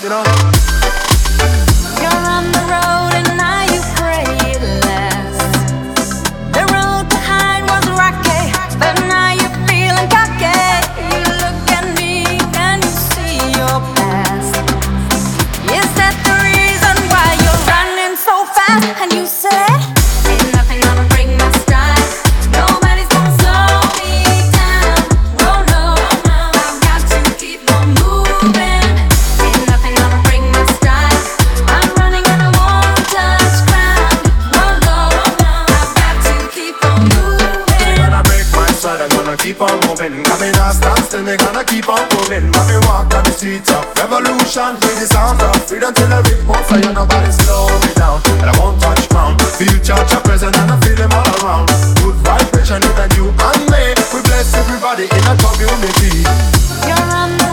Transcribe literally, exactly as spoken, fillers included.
you know. You're on the road and now you pray it lasts. The road behind was rocky, but now you're feeling cocky. You look at me and you see your past. Is that the reason why you're running so fast? And you say, ain't nothing gonna break my stride. Nobody's gonna slow me down. Oh no, I've got to keep on moving. Ain't nothing gonna break my stride. I'm running and I won't touch ground. Oh no, I've got to keep on moving. I'm gonna break my stride, I'm gonna keep on moving. Got me not stand still, me gonna keep on moving. Got me walk on the streets of revolution with the sound of freedom till I rip on fire. Nobody slow me down, and I won't touch ground. Feel church are present and I feel them all around. Good vibration, even you and me. We bless everybody in a community. You're on the